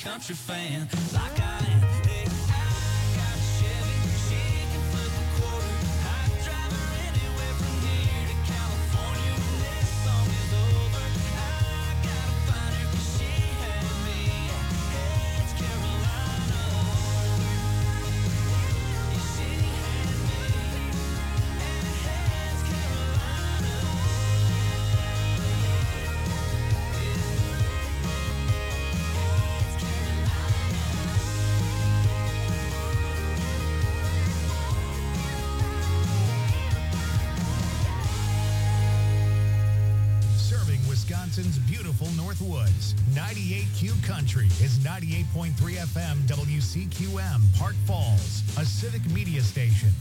country fan like I am. Hey, I got a Chevy, she can flip a quarter. I drive her anywhere from here to California. When this song is over, I gotta find her 'cause she had me. It's Carolina. Yeah, she had me. It's Carolina. Serving Wisconsin's beautiful Northwoods. 98Q Country is 98.3 FM WCQM, Park Falls, a civic media station.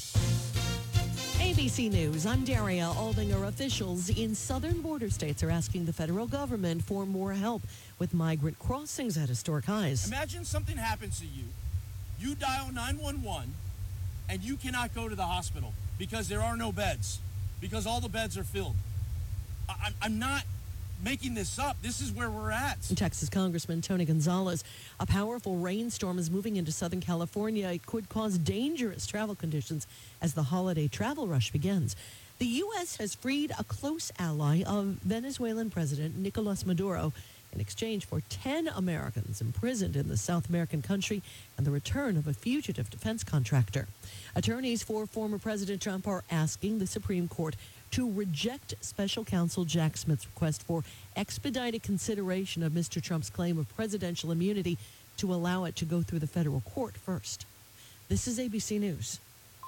ABC News, I'm Daria Aldinger. Officials in southern border states are asking the federal government for more help with migrant crossings at historic highs. Imagine something happens to you. You dial 911 and you cannot go to the hospital because there are no beds, because all the beds are filled. I'm not making this up. This is where we're at. Texas Congressman Tony Gonzalez, a powerful rainstorm is moving into Southern California. It could cause dangerous travel conditions as the holiday travel rush begins. The U.S. has freed a close ally of Venezuelan President Nicolas Maduro in exchange for 10 Americans imprisoned in the South American country and the return of a fugitive defense contractor. Attorneys for former President Trump are asking the Supreme Court to reject special counsel Jack Smith's request for expedited consideration of Mr. Trump's claim of presidential immunity to allow it to go through the federal court first. This is ABC News.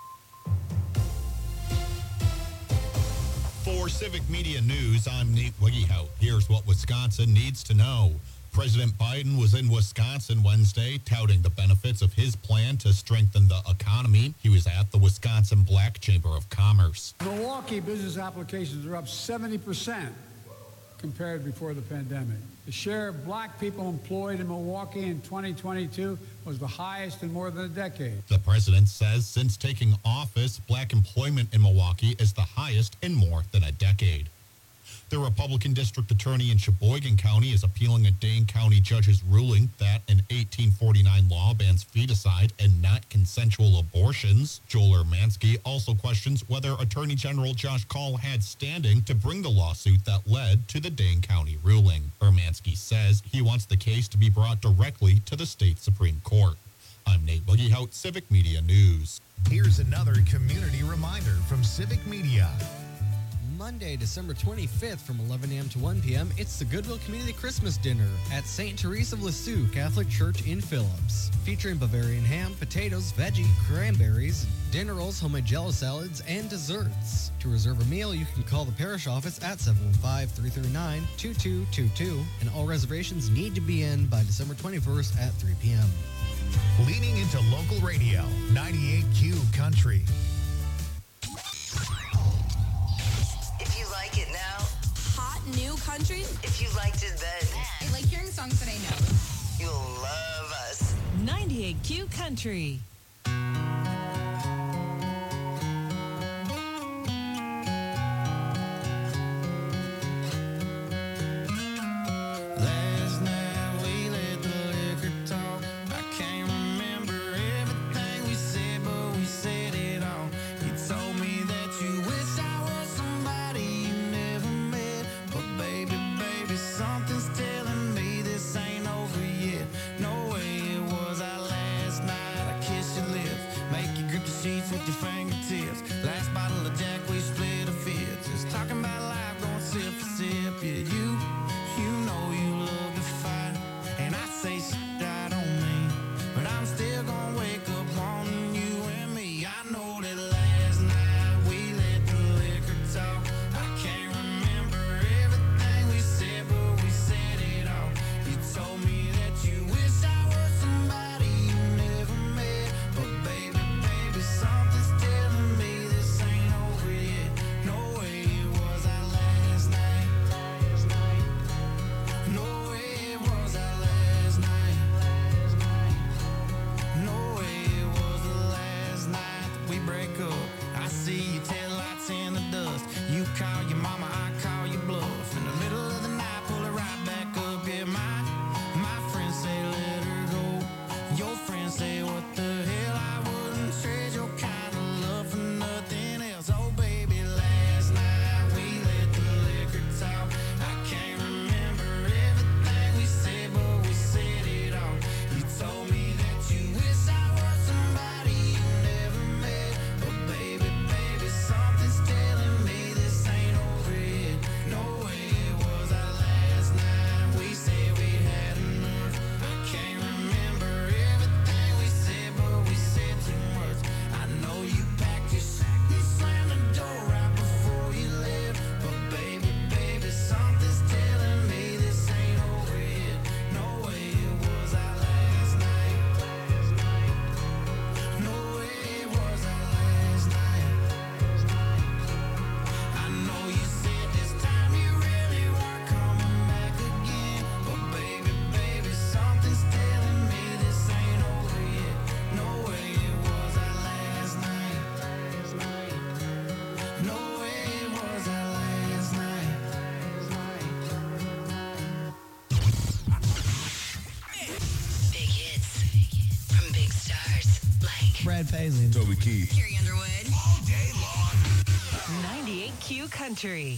For Civic Media News, I'm Nate Wiggyhout. Here's what Wisconsin needs to know. President Biden was in Wisconsin Wednesday touting the benefits of his plan to strengthen the economy. He was at the Wisconsin Black Chamber of Commerce. Milwaukee business applications are up 70% compared before the pandemic. The share of black people employed in Milwaukee in 2022 was the highest in more than a decade. The president says since taking office, black employment in Milwaukee is the highest in more than a decade. The Republican district attorney in Sheboygan County is appealing a Dane County judge's ruling that an 1849 law bans feticide and not consensual abortions. Joel Ermansky also questions whether Attorney General Josh Kaul had standing to bring the lawsuit that led to the Dane County ruling. Ermansky says he wants the case to be brought directly to the state Supreme Court. I'm Nate Wiggyhout, Civic Media News. Here's another community reminder from Civic Media. Monday, December 25th from 11 a.m. to 1 p.m., it's the Goodwill Community Christmas Dinner at St. Teresa of Lisieux Catholic Church in Phillips. Featuring Bavarian ham, potatoes, veggie, cranberries, dinner rolls, homemade jello salads, and desserts. To reserve a meal, you can call the parish office at 715-339-2222, and all reservations need to be in by December 21st at 3 p.m. Leaning into local radio, 98Q Country. If you like it now, Hot new country. if you liked it then, I like hearing songs that I know. you'll love us. 98Q Country. Last night we let the liquor talk. I can't remember everything we said, but we said it all. You told me that you wish I was somebody you never met. But baby, something's telling me this ain't over yet. No way it was our last night. I kissed your lips, make Ryan Paisley. Toby Keith. Carrie Underwood. All day long. 98Q Country.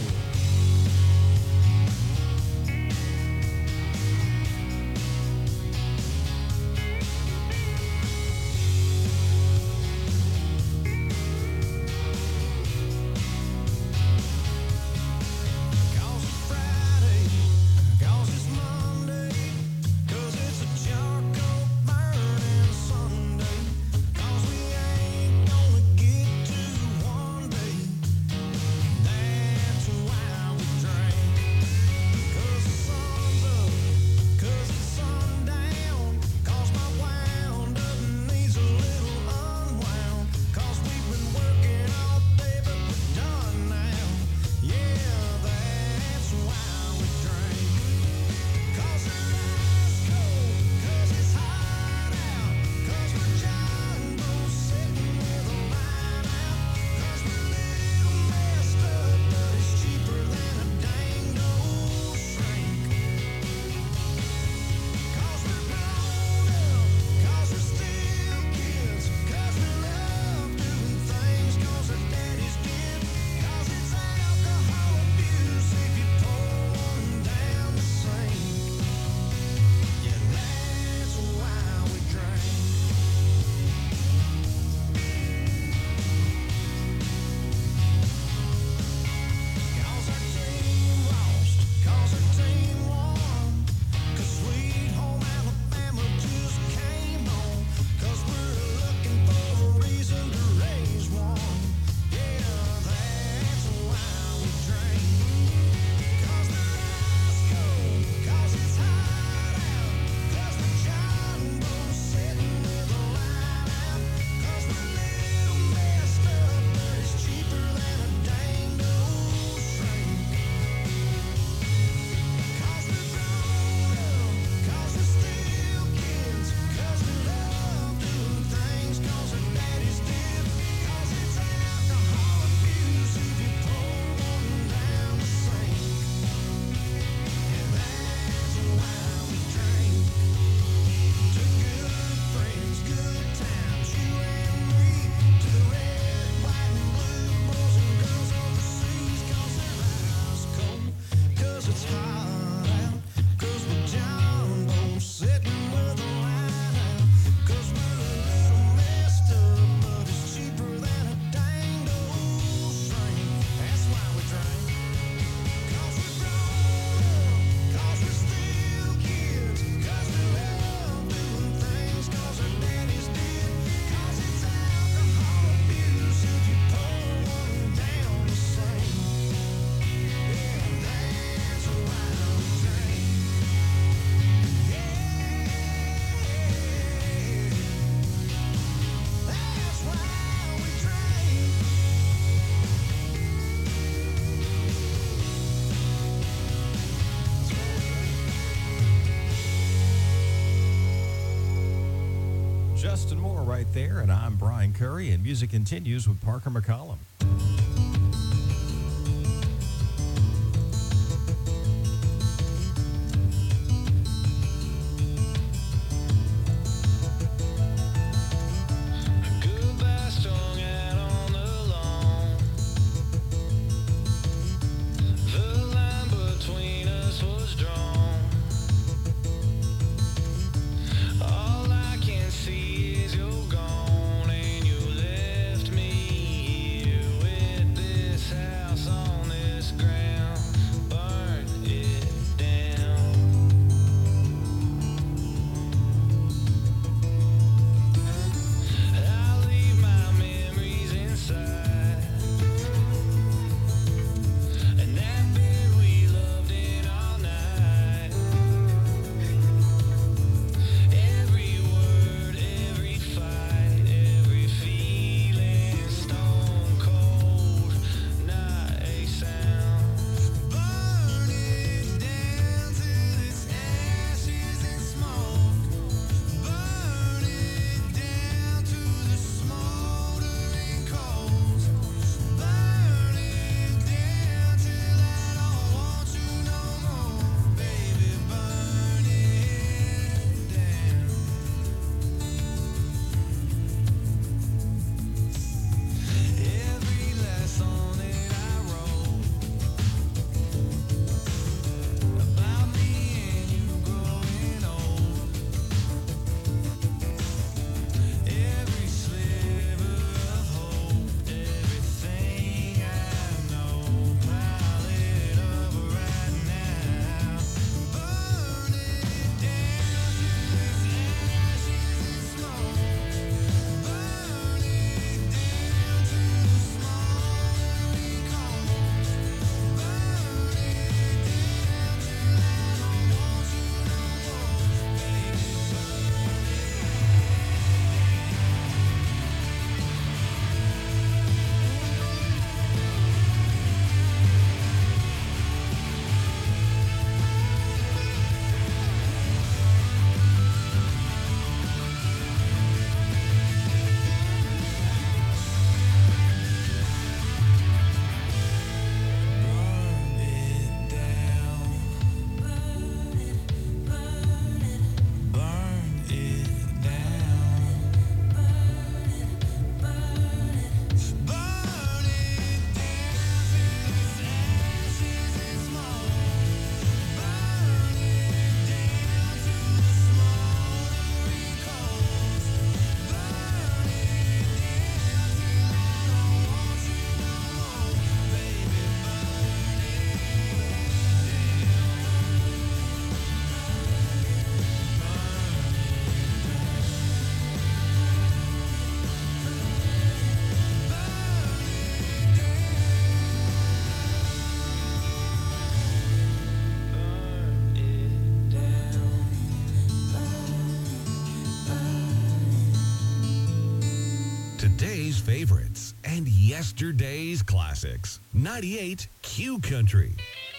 Justin Moore right there, and I'm Brian Curry, and music continues with Parker McCollum. Goodbye song out on the lawn. The line between us was drawn. All I can see is you're gone and you left me here favorites and yesterday's classics. 98 Q Country.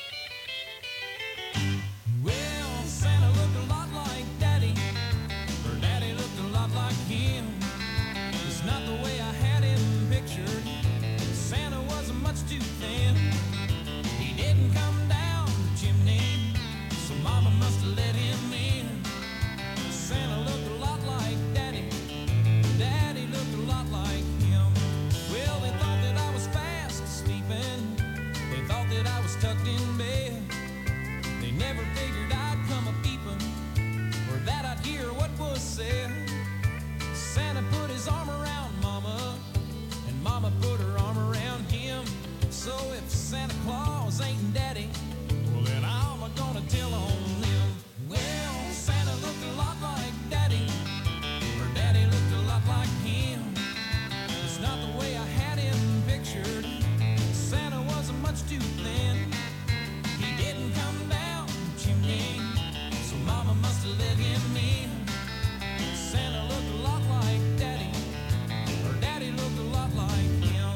Well, Santa looked a lot like Daddy. Her daddy looked a lot like him. It's not the way I had him pictured. Santa wasn't much too thin. He didn't come down the chimney, so Mama must have let him in. Santa looked a lot like Daddy. Daddy looked a lot like him. Well, they thought that I was fast sleeping. They thought that I was tucked in bed. They never figured I'd come a-peeping, or that I'd hear what was said. Santa put his arm around Mama, and Mama put her arm around him. So if Santa Claus ain't Daddy, well then I'm gonna tell on him. Well, Santa looked a lot like Daddy. Her daddy looked a lot like him. It's not the way I had him pictured. Santa wasn't much too thin. He didn't come down the chimney, so Mama must have let him in. Santa looked a lot like Daddy. Her daddy looked a lot like him.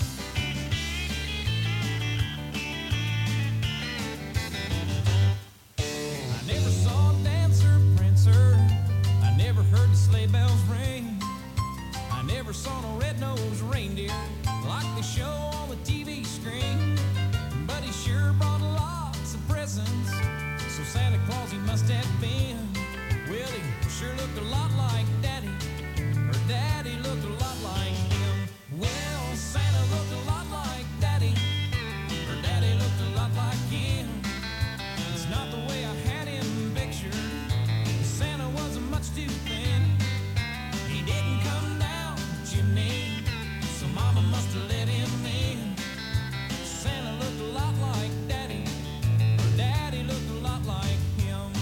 I never saw Dancer, Prancer. I never heard the sleigh bells ring. I never saw no red-nosed reindeer like they show on the TV screen. But he sure brought lots of presents, so Santa Claus he must have been. Well, he sure looked a lot like Daddy. Her daddy looked a lot like him. Well, Santa looked a lot like Daddy. Her daddy looked a lot like him. It's not the way I had him pictured. Santa wasn't much too thin. He didn't come down the chimney, so Mama must have let him in. Santa looked a lot like Daddy. Her daddy looked a lot like him.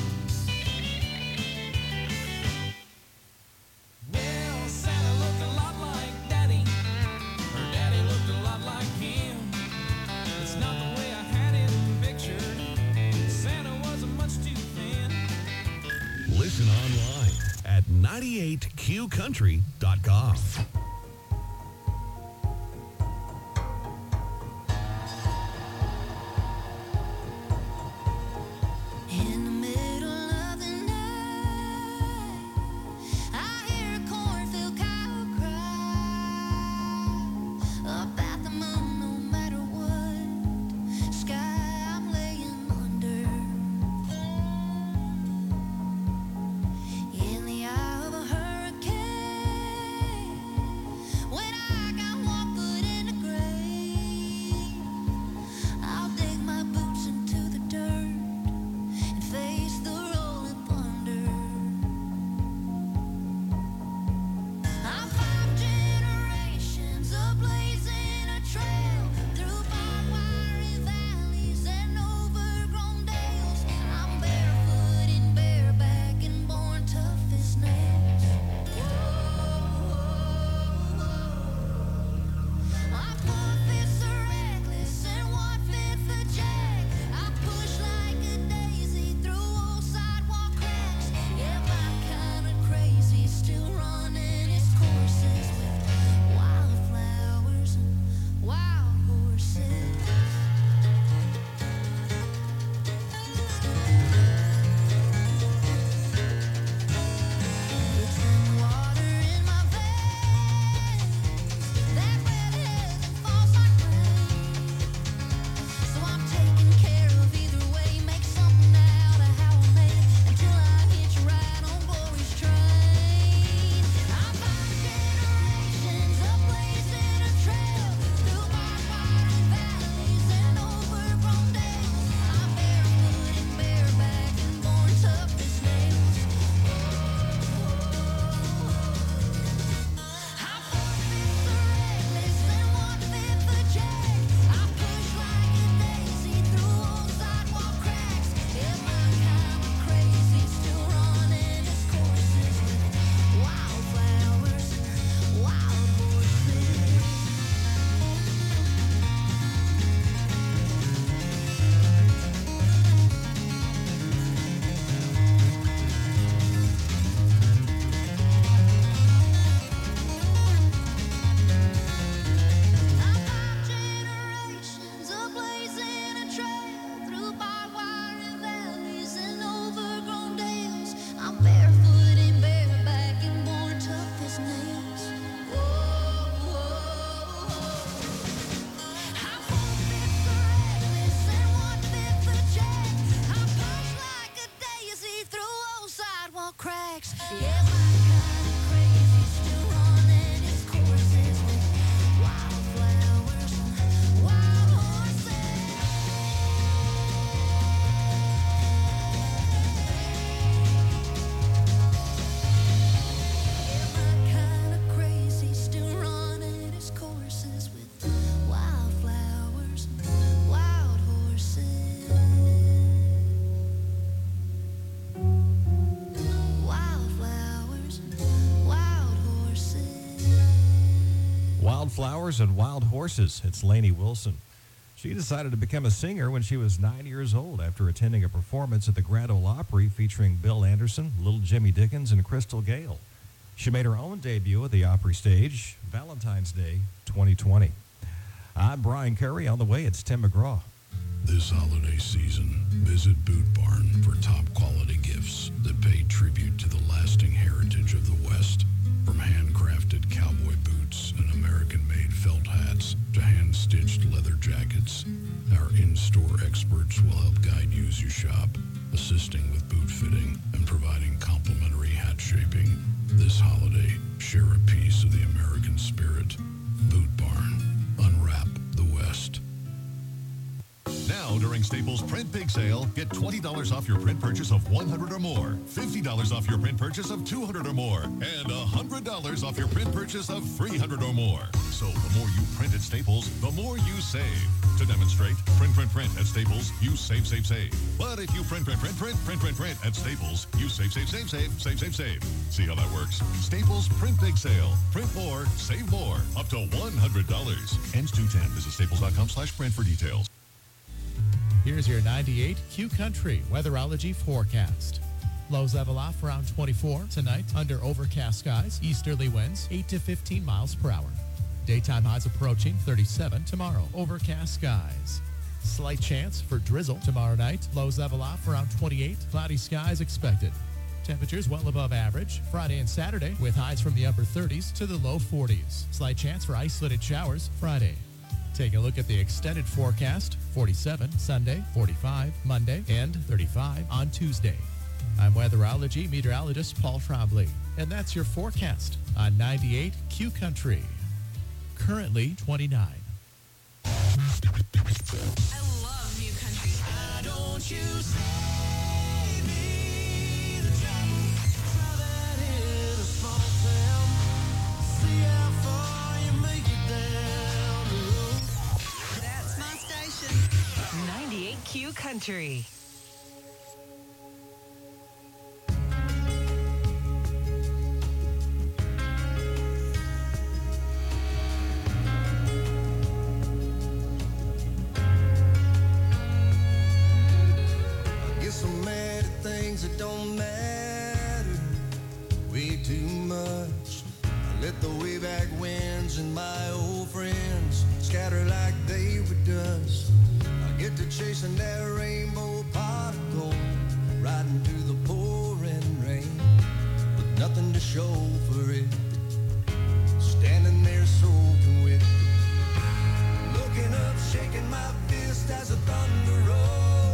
Well, Santa looked a lot like Daddy. Her daddy looked a lot like him. It's not the way I had him pictured. Santa wasn't much too thin. Listen online at 98qcountry.com. In the middle of the night, I hear a cornfield cow cry up at the moon. No matter what sky I'm laying under, in the eye of a hurricane, Flowers and Wild Horses. It's Lainey Wilson. She decided to become a singer when she was 9 years old after attending a performance at the Grand Ole Opry featuring Bill Anderson, Little Jimmy Dickens, and Crystal Gale. She made her own debut at the Opry stage Valentine's Day 2020. I'm Brian Curry. On the way, it's Tim McGraw. This holiday season, visit Boot Barn for top quality gifts that pay tribute to the lasting heritage of the West. From handcrafted cowboy boots and American-made felt hats to hand-stitched leather jackets, our in-store experts will help guide you as you shop, assisting with boot fitting and providing complimentary hat shaping. This holiday, share a piece of the American spirit. Boot Barn. Unwrap the West. Now, during Staples Print Big Sale, get $20 off your print purchase of $100 or more, $50 off your print purchase of $200 or more, and $100 off your print purchase of $300 or more. So the more you print at Staples, the more you save. To demonstrate, print at Staples, you save. But if you print at Staples, you save. See how that works? Staples Print Big Sale. Print more, save more. Up to $100. Ends 2/10. Visit staples.com/print for details. Here's your 98 Q Country weatherology forecast. Lows level off around 24 tonight under overcast skies. Easterly winds 8 to 15 miles per hour. Daytime highs approaching 37 tomorrow. Overcast skies. Slight chance for drizzle tomorrow night. Lows level off around 28. Cloudy skies expected. Temperatures well above average Friday and Saturday with highs from the upper 30s to the low 40s. Slight chance for isolated showers Friday. Take a look at the extended forecast. 47 Sunday, 45 Monday, and 35 on Tuesday. I'm weatherology meteorologist Paul Trombley, and that's your forecast on 98 Q Country. Currently 29. I love New Country. Why don't you save me the trouble? Traveling in a small town. See how far you make it down the road. That's my station. 98 Q Country. That don't matter way too much. I let the way back winds and my old friends scatter like they were dust. I get to chasing that rainbow pot of gold, riding through the pouring rain with nothing to show for it, standing there soaking wet, looking up, shaking my fist as the thunder rolls.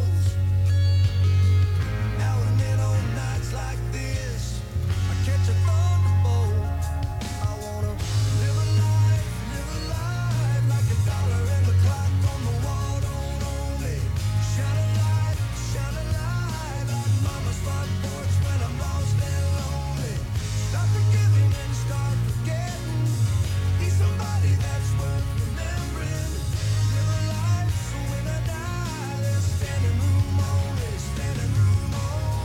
Like this, I catch a thunderbolt. I wanna live a life like a dollar in the clock on the wall. Don't only shine a light like mama's front porch when I'm lost and lonely. Stop forgiving and start forgetting. Be somebody that's worth remembering. Live a life so when I die, there's standing room only, standing room only.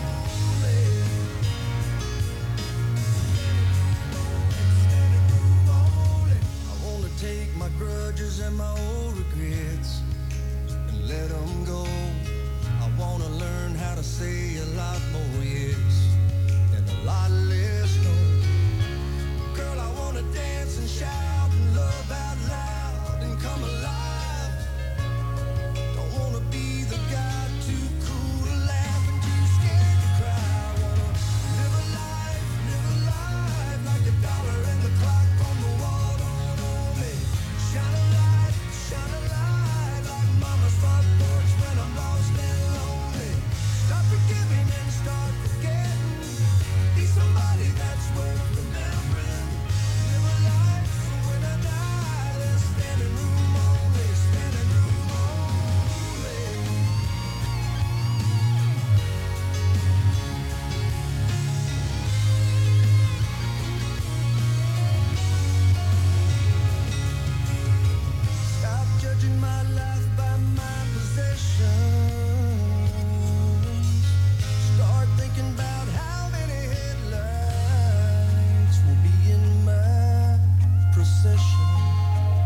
Take my grudges and my old regrets and let them go. I want to learn how to say a lot more yes and a lot less no. Girl, I want to dance and shout and love out loud and come alive. Don't want to be the guy too cool to laugh and too scared to cry. I want to live a life like a dollar in the clock on the wall. Shine a light like mama's front porch when I'm lost and lonely. Stop forgiving and start forgetting. Be somebody that's worth remembering. Live a life so when I die, there's standing room only, standing room only. Stop judging my life by my possessions. Start thinking about how many headlights will be in my procession.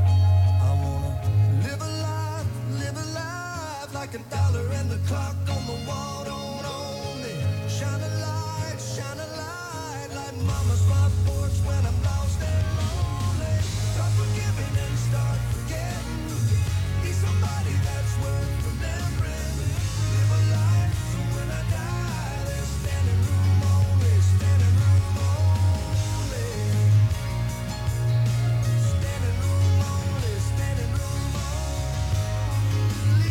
like a dollar and the clock on the wall don't own me. Shine a light, like mama's front porch when I'm lost and lonely. Start forgiving and start forgetting. Be somebody that's worth remembering. Live a life so when I die, there's standing room only, standing room only. Standing room only, standing room only.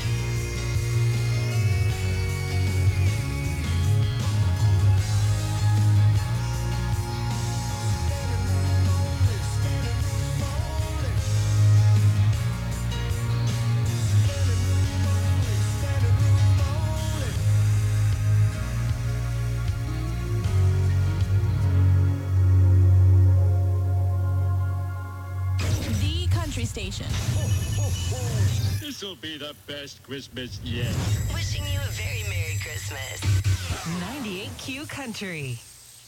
The Country Station. This'll be the best Christmas yet. Wishing you a very Merry Christmas. 98Q Country.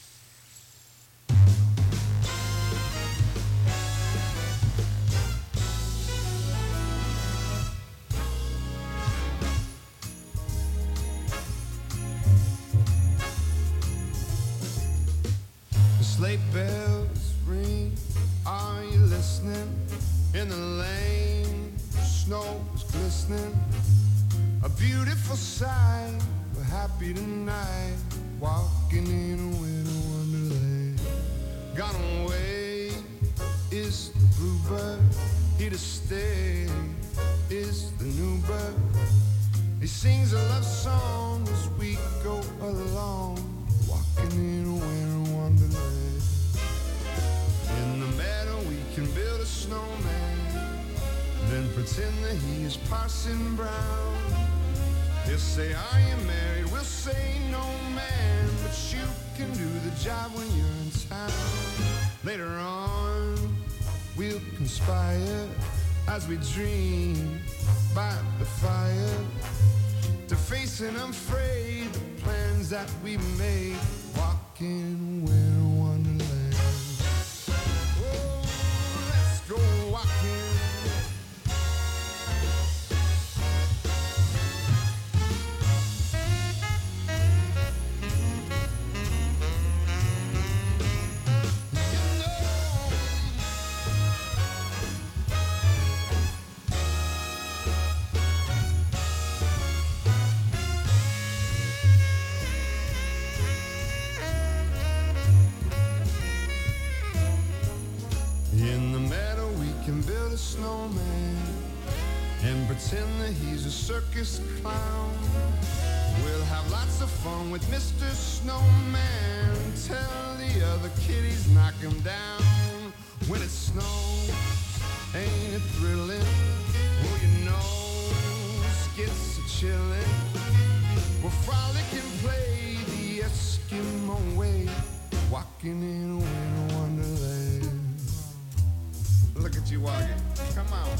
The sleigh bells ring, are you listening? In the lane, snow is glistening. A beautiful sight, we're happy tonight, walking in a winter wonderland. Gone away is the bluebird, here to stay is the new bird. He sings a love song as we go along, walking in a winter wonderland. In the meadow we can build a snowman, then pretend that he is Parson Brown. He'll say, are you married? We'll say, no man, but you can do the job when you're in town. Later on we'll conspire as we dream by the fire, to face and unafraid the plans that we made, walking winter wonderland. Oh, let's go walking. In the meadow we can build a snowman and pretend that he's a circus clown. We'll have lots of fun with Mr. Snowman. Tell the other kiddies knock him down. When it snows, ain't it thrilling? Well, your nose gets a chillin'. We'll frolic and play the Eskimo way, walking in a winter wonderland. Look at you walking. Come on.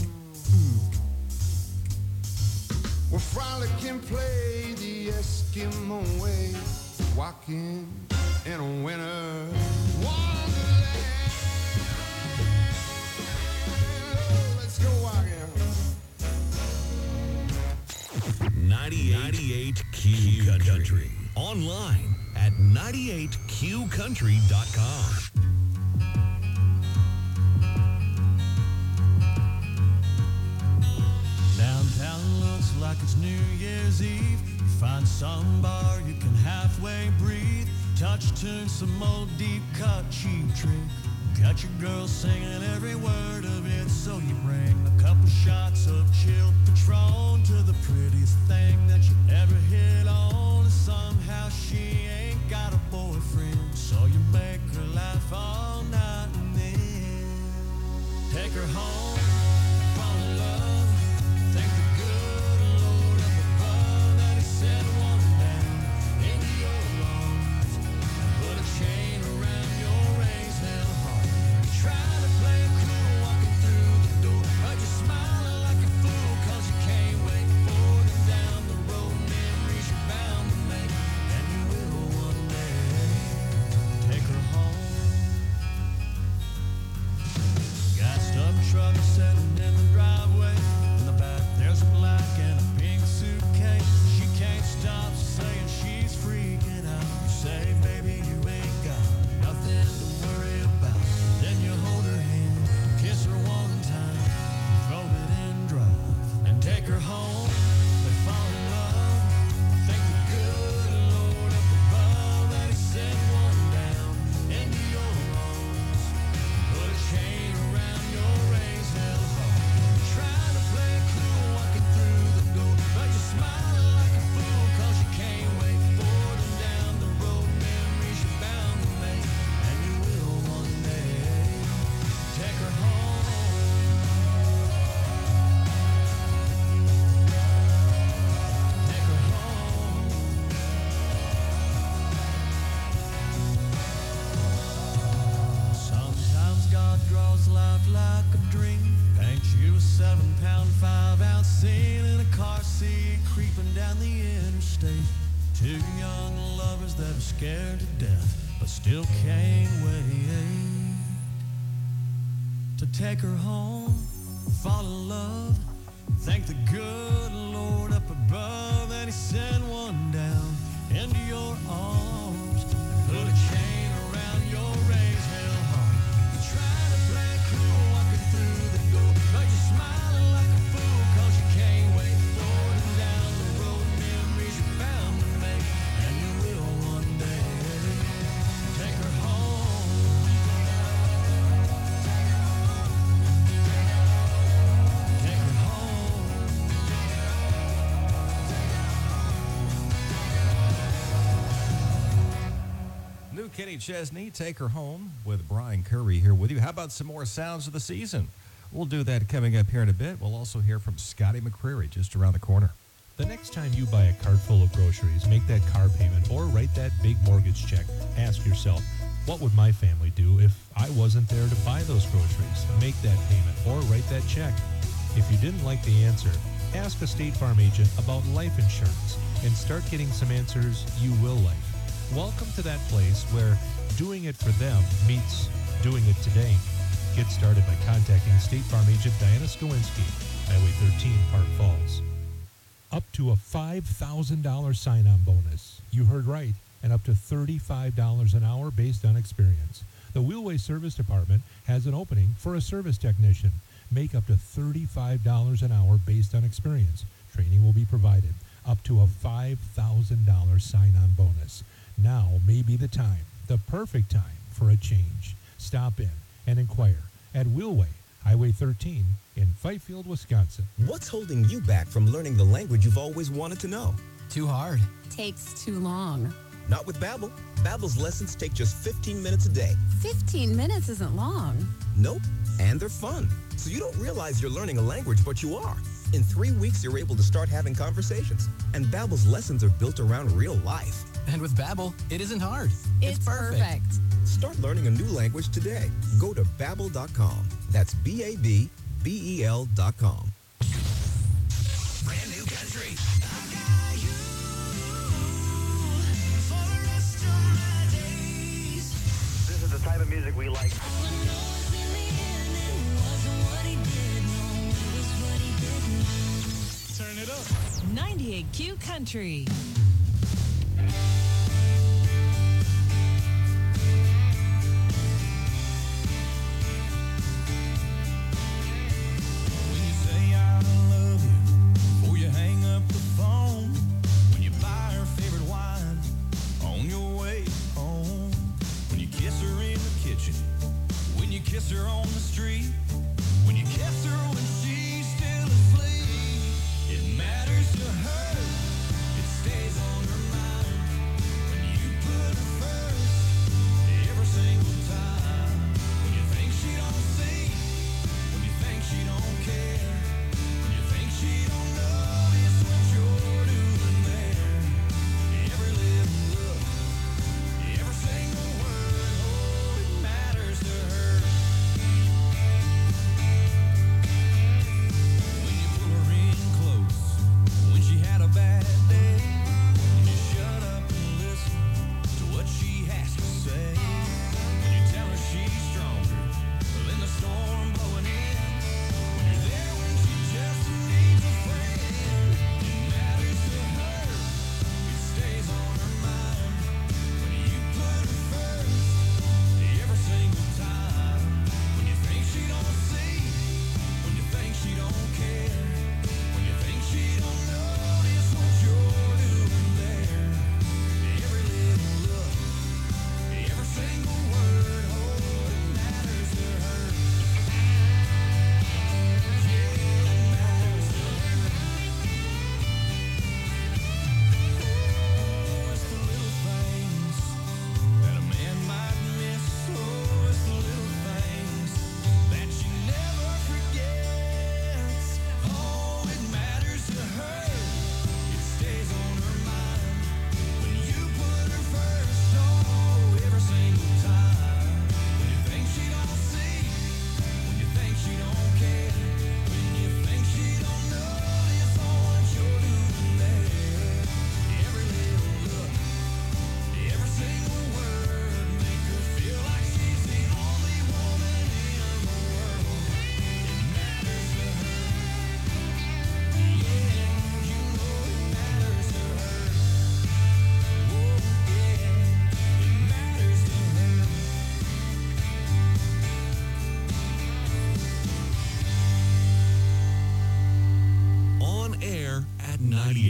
We'll frolic and play the Eskimo way, walking in a winter wonderland. Oh, let's go walking. 98Q Country. Online at 98QCountry.com. Downtown looks like it's New Year's Eve. You find some bar you can halfway breathe. Touch tune, some old deep cut cheap trick. Got your girl singing every word of it. So you bring a couple shots of chilled Patron to the prettiest thing that you ever hit on. And somehow she ain't got a boyfriend, so you make her laugh all night and then take her home, fall in love. Thank the good Lord up above that he sent one down into your arms. Put a chain around your raised hell heart. Try to play it cool walking through the door, but you're smiling like a fool 'cause you can't wait for 7-pound, 5-ounce sin in a car seat, creeping down the interstate. Two young lovers that are scared to death, but still can't wait to take her home, fall in love, thank the good Lord up above that He sent one down into your arms and put a chain around your raised hell heart. You're trying to play cool walking through the door, but you're smiling like a fool 'cause you can't wait forward and down the road. Memories you're bound to make, and you will one day. Take her home. Take her home. New Kenny Chesney, Take Her Home, with Brian Curry here with you. How about some more sounds of the season? We'll do that coming up here in a bit. We'll also hear from Scotty McCreery just around the corner. The next time you buy a cart full of groceries, make that car payment, or write that big mortgage check, ask yourself, what would my family do if I wasn't there to buy those groceries? Make that payment or write that check. If you didn't like the answer, ask a State Farm agent about life insurance and start getting some answers you will like. Welcome to that place where doing it for them meets doing it today. Get started by contacting State Farm agent Diana Skowinski, Highway 13, Park Falls. Up to a $5,000 sign-on bonus. You heard right. And up to $35 an hour based on experience. The Wheelway Service Department has an opening for a service technician. Make up to $35 an hour based on experience. Training will be provided. Up to a $5,000 sign-on bonus. Now may be the time, the perfect time for a change. Stop in and inquire at Wheelway, Highway 13 in Fifield, Wisconsin. What's holding you back from learning the language you've always wanted to know? Too hard. Takes too long. Not with Babbel. Babbel's lessons take just 15 minutes a day. 15 minutes isn't long. Nope. And they're fun. So you don't realize you're learning a language, but you are. In 3 weeks, you're able to start having conversations. And Babbel's lessons are built around real life. And with Babbel, it isn't hard. It's perfect. Start learning a new language today. Go to Babbel.com. That's Babbel.com. Brand new country. This is the type of music we like. Turn it up. 98Q Country. When you say I love you, before you hang up the phone, when you buy her favorite wine on your way home, when you kiss her in the kitchen, when you kiss her on the street, when you kiss her when she's still asleep, it matters to her, it stays on her mind.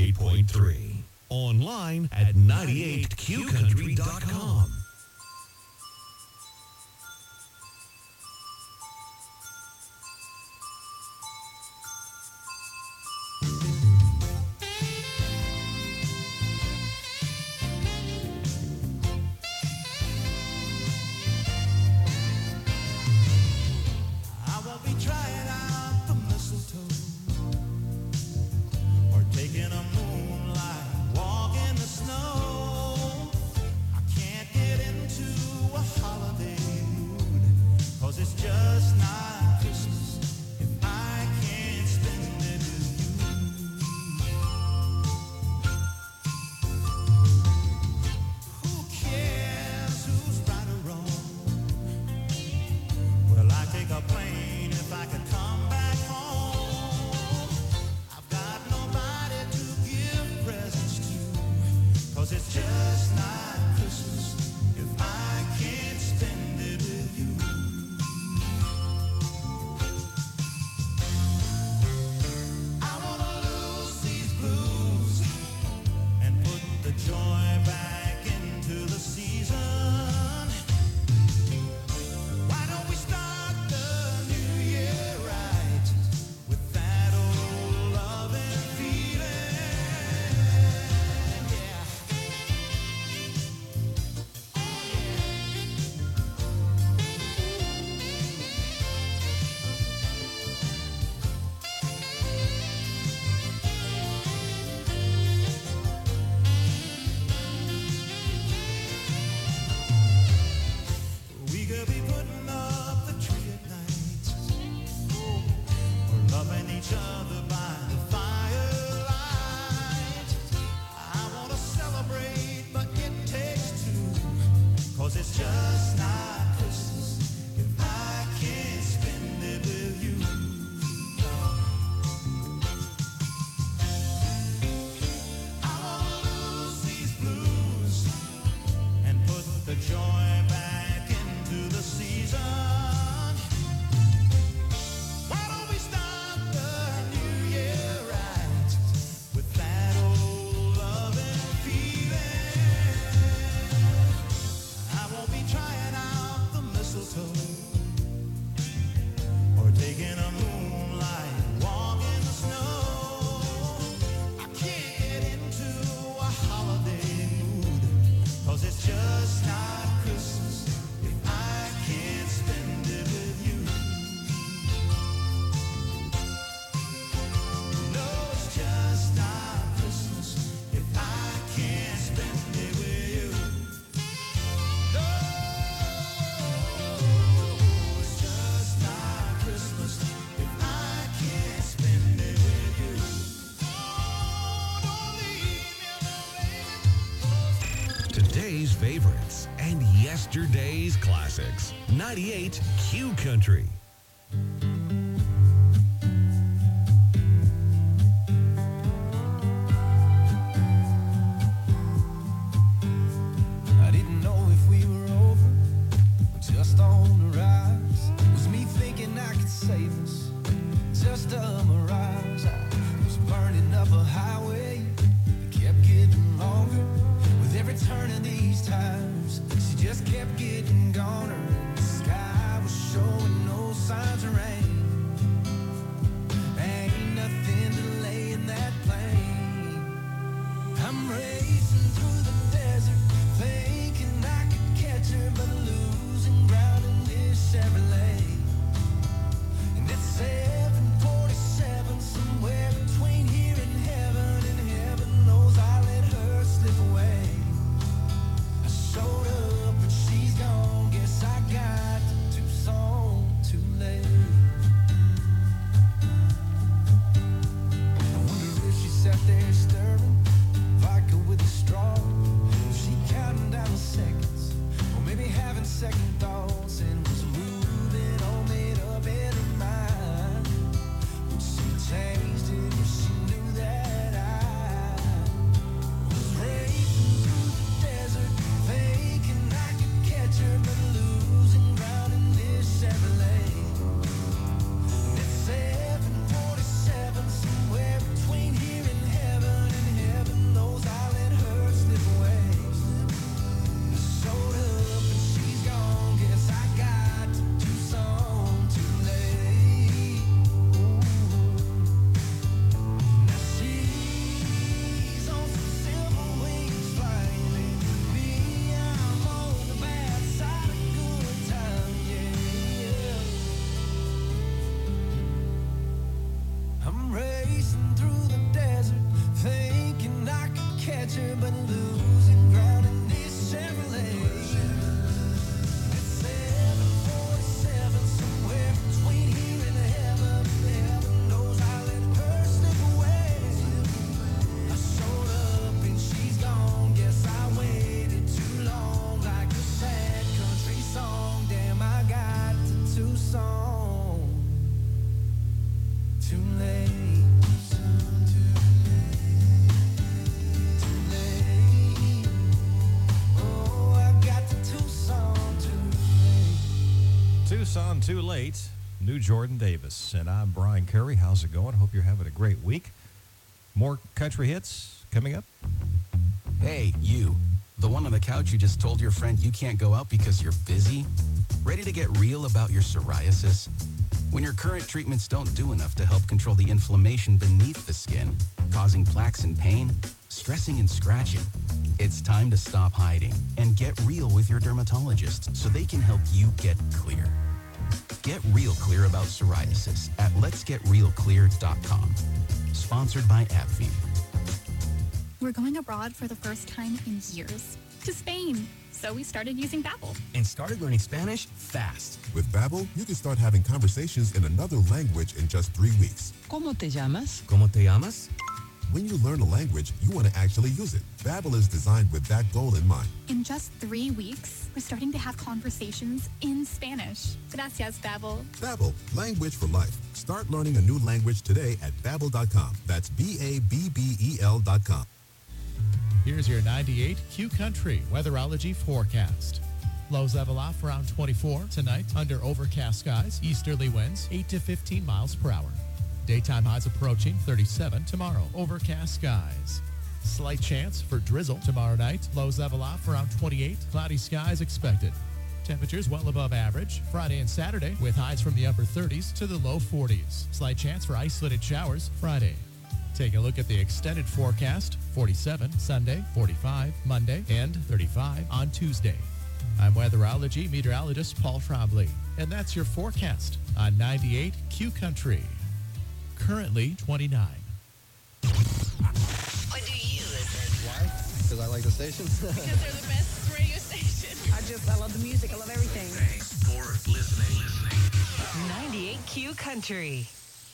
98.3. Online at 98qcountry.com. I won't be trying out the mistletoe or taking a moonlight walk in the snow. I can't get into a holiday mood, 'cause it's just not Christmas if I can't spend it with you. Who cares who's right or wrong? Well, I take a plane if I could come back home. I've got nobody to give presents to, 'cause it's just not Christmas if I can't spend it with you. I wanna lose these blues and put the joy back into the season. Why don't we start the new year right with that old love and feeling? Yeah. We could be putting up the tree at night, or loving each other by the firelight. I wanna celebrate, but it takes two, 'cause it's just not Christmas if I can't spend it with you. I wanna lose these blues and put the joy back into the season. Why don't we start the new year right with that old love and feeling? I won't be trying out the mistletoe or taking a moonlight walk in the snow. I can't get into a holiday mood, 'cause it's just not Christmas if I can't spend it with you. No, it's just not Christmas if I can't spend it with you. No, it's just not Christmas if I can't spend it with you. Oh, don't leave me alone, baby. Today's favorites and yesterday's classics. 98 Q Country. I didn't know if we were over or just on the rise. Was me thinking I could save us? Just a mirage. I was burning up a highway that kept getting longer. With every turn of these times, she just kept getting goner. The sky was showing no signs of rain. Ain't nothing delaying that plane. I'm racing through the desert, thinking I could catch her, but losing ground in this Chevrolet. And it's 7:47, somewhere between here and heaven knows I let her slip away. I showed up and she's gone, guess I got to Tucson too late. I wonder if she sat there stirring vodka with a straw, if she counting down the seconds, or maybe having second thoughts and was moving all made up in her mind. Would she changed it if she knew that I was racing through the desert, thinking I could catch her, but losing ground in this Chevrolet. And it's 7:47, somewhere between here and heaven Gone Too Late, New Jordan Davis. And I'm Brian Curry. How's it going? Hope you're having a great week. More country hits coming up. Hey, you. The one on the couch you just told your friend you can't go out because you're busy? Ready to get real about your psoriasis? When your current treatments don't do enough to help control the inflammation beneath the skin, causing plaques and pain, stressing and scratching, it's time to stop hiding and get real with your dermatologist so they can help you get clear. Get real clear about psoriasis at letsgetrealclear.com. Sponsored by AbbVie. We're going abroad for the first time in years. To Spain. So we started using Babbel. And started learning Spanish fast. With Babbel, you can start having conversations in another language in just 3 weeks. ¿Cómo te llamas? ¿Cómo te llamas? When you learn a language, you want to actually use it. Babbel is designed with that goal in mind. In just 3 weeks, we're starting to have conversations in Spanish. Gracias, Babbel. Babbel, language for life. Start learning a new language today at Babbel.com. That's BABBEL.com. Here's your 98 Q Country weatherology forecast. Lows level off around 24 tonight under overcast skies, easterly winds 8 to 15 miles per hour. Daytime highs approaching 37 tomorrow, overcast skies. Slight chance for drizzle tomorrow night. Lows level off around 28, cloudy skies expected. Temperatures well above average Friday and Saturday with highs from the upper 30s to the low 40s. Slight chance for isolated showers Friday. Take a look at the extended forecast. 47 Sunday, 45 Monday, and 35 on Tuesday. I'm weatherology meteorologist Paul Trombley, and that's your forecast on 98 Q Country. Currently 29. What do you listen? Why? Because I like the station. Because they're the best radio station. I love the music. I love everything. Thanks for listening. 98 Q Country.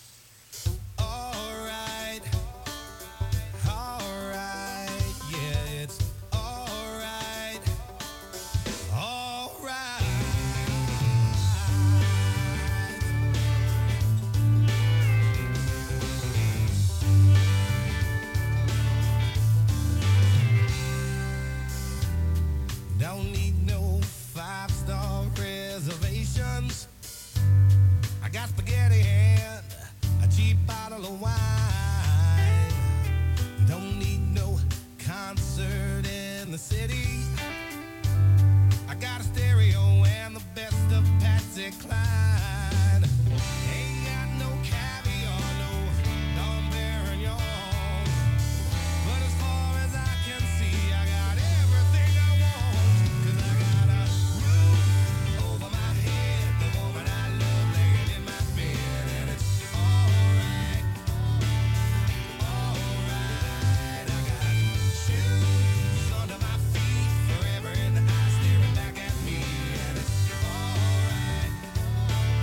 Don't need no 5-star reservations. I got spaghetti and a cheap bottle of wine. Don't need no concert in the city. I got a stereo and the best of Patsy Cline. Ain't got no caviar, no Dom Perignon. But as far as I can see, I got everything I want. 'Cause I got a roof over my head, the woman I love laying in my bed, and it's alright, alright. I got shoes under my feet, forever in the eye staring back at me, and it's alright, alright.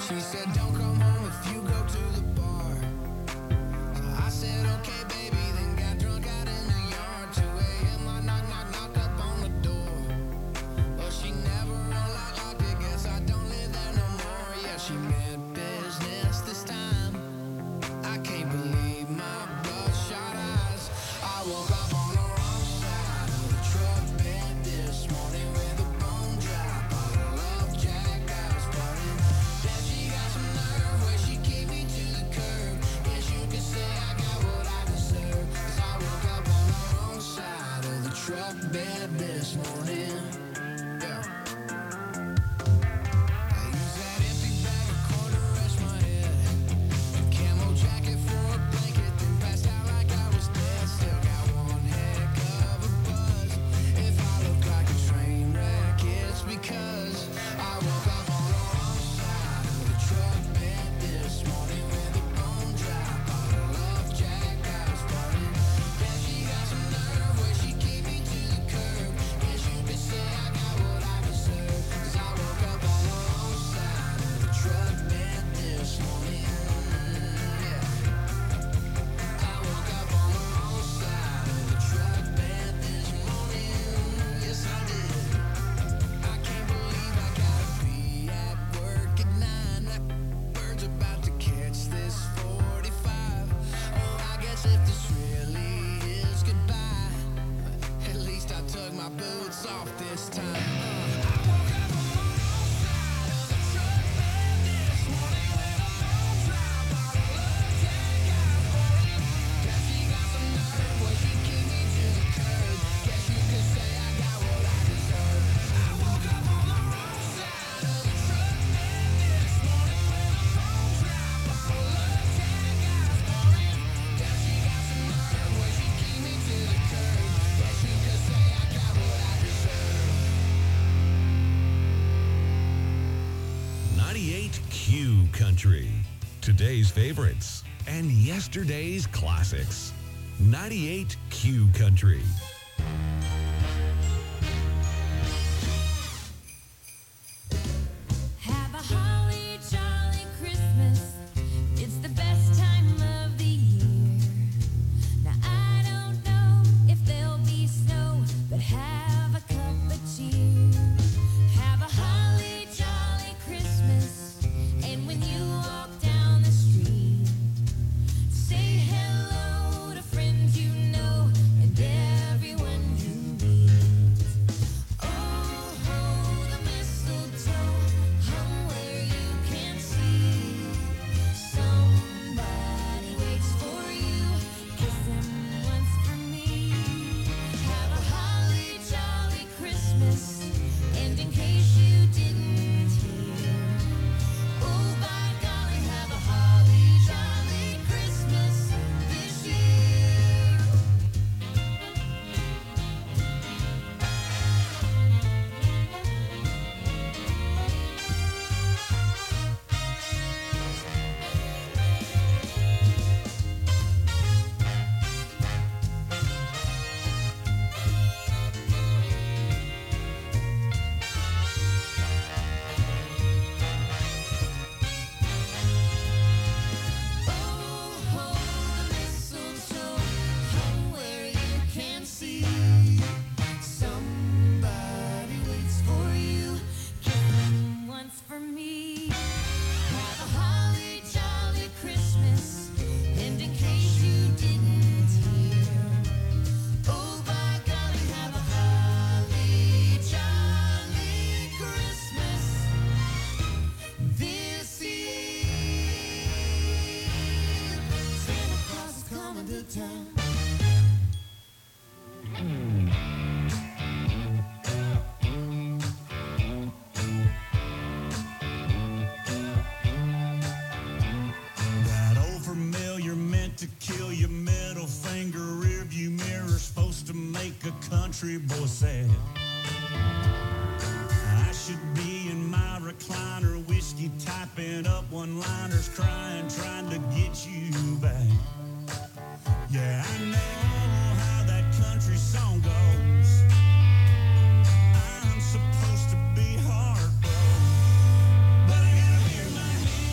She said, don't come home if you go to the bar. So I said, okay, baby, then got drunk out in the yard. 2 a.m. I knocked up on the door. But she never unlocked it, guess I don't live there no more. Yeah, she meant business this time. I can't believe my bloodshot eyes. I woke up on the wrong side of the truck bed this morning with a bone dry bottle of Jack I was burning. Then she got some nerve where she kicked me to the curb. Guess you could say I got what I deserve. 'Cause I woke up on the wrong side of the truck bed this morning. Yeah. I used that empty bag of corn to rest my head. Camo jacket for a blanket, then passed out like I was dead. Still got one heck of a buzz. If I look like a train wreck, it's because I woke up on the wrong side of the truck bed this morning with a bone dry bottle of Jack I was burning. Yeah, she got some nerve where she kicked me to the curb. Guess you could say I got what I deserve. 'Cause I woke up on the wrong side of the truck bed this morning. I woke up on the wrong side of the truck bed this morning. Yes, I did. I can't believe I gotta be at work at 9. That bird's about to catch this 45. Oh, I guess if this really is goodbye, at least I took my boots off this time. I woke up on the wrong side of the truck bed this morning with a bone dry bottle of Jack I was burning. Guess she got some nerve where she kicked me to the curb. Guess you could say I got what I deserve. I woke up on the wrong side of the truck bed this morning with a bone dry bottle of Jack I was burning. Guess she got some nerve where she kicked me to the curb. Guess you could say I got what I deserve. 98 Q Country. Today's favorites and yesterday's classics. 98 Q Country. Have a holly jolly Christmas. It's the best time of the year. Now I don't know if there'll be snow, but have a cup of cheer. Have a holly jolly Christmas. And when you walk down the street, say hello to friends you know and everyone you meet. Oh, ho, the mistletoe hung where you can see. Somebody waits for you. Kiss him once for me. Have a holly jolly Christmas. And in case you didn't hear, oh, by golly, have a holly jolly Christmas this year. Oh, ho, the mistletoe hung where you can see. Somebody waits for you. Kiss him once for me. Have a holly jolly Christmas. And in case you didn't hear, oh, by golly, have a holly jolly Christmas this year. Santa Claus is coming to town. That old familiar meant to kill your middle finger rearview mirror, supposed to make a country boy sad. I should be in my recliner, whiskey typing up one-liners, crying, trying to get you back. Yeah, I know how that country song goes. I'm supposed to be heartbroken, but I gotta wear my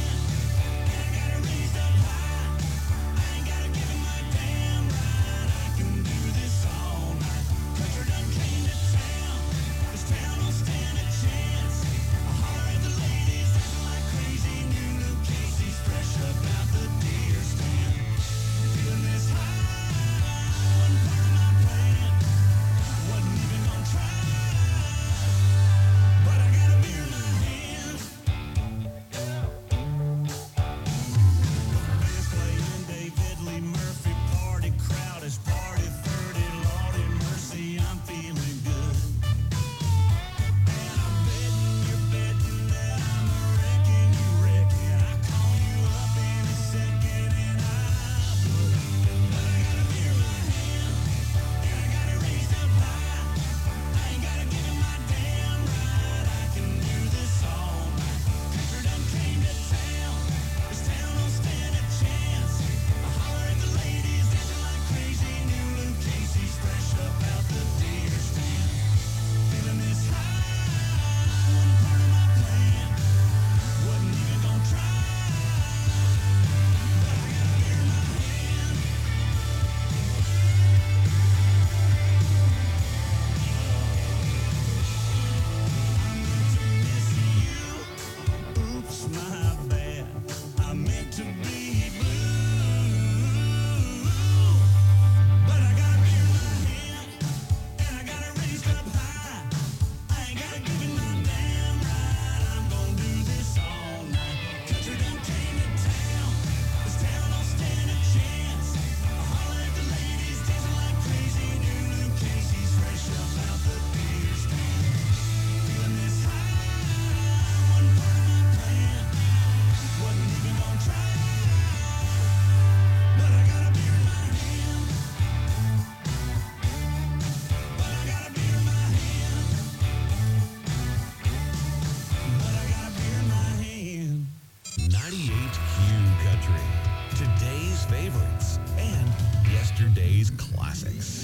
Yesterday's Classics.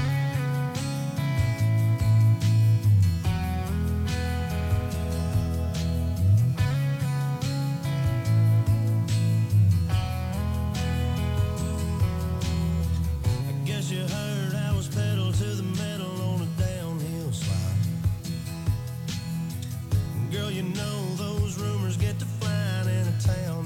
I guess you heard I was pedal to the metal on a downhill slide. Girl, you know those rumors get to flying in a town